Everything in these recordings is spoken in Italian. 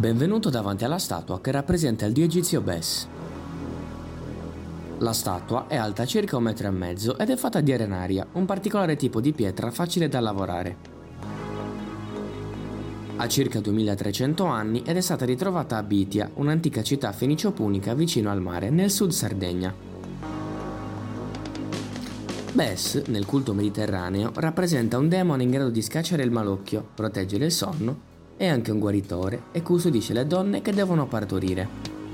Benvenuto davanti alla statua che rappresenta il dio egizio Bes. La statua è alta circa 1,5 metri ed è fatta di arenaria, un particolare tipo di pietra facile da lavorare. Ha circa 2300 anni ed è stata ritrovata a Bitia, un'antica città fenicio-punica vicino al mare, nel sud Sardegna. Bes, nel culto mediterraneo, rappresenta un demone in grado di scacciare il malocchio, proteggere il sonno, è anche un guaritore e custodisce le donne che devono partorire.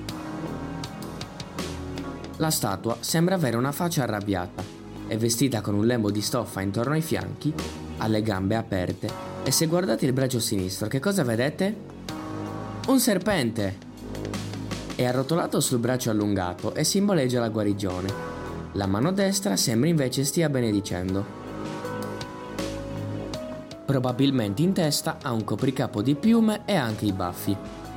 La statua sembra avere una faccia arrabbiata, è vestita con un lembo di stoffa intorno ai fianchi, ha le gambe aperte e se guardate il braccio sinistro che cosa vedete? Un serpente! È arrotolato sul braccio allungato e simboleggia la guarigione. La mano destra sembra invece stia benedicendo. Probabilmente in testa ha un copricapo di piume e anche i baffi.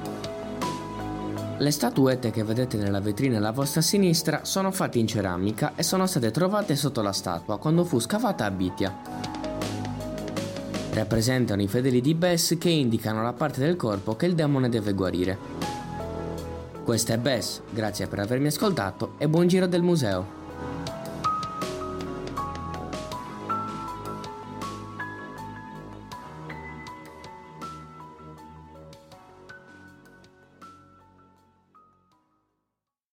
Le statuette che vedete nella vetrina alla vostra sinistra sono fatte in ceramica e sono state trovate sotto la statua quando fu scavata a Bitia. Rappresentano i fedeli di Bes che indicano la parte del corpo che il demone deve guarire. Questo è Bes, grazie per avermi ascoltato e buon giro del museo!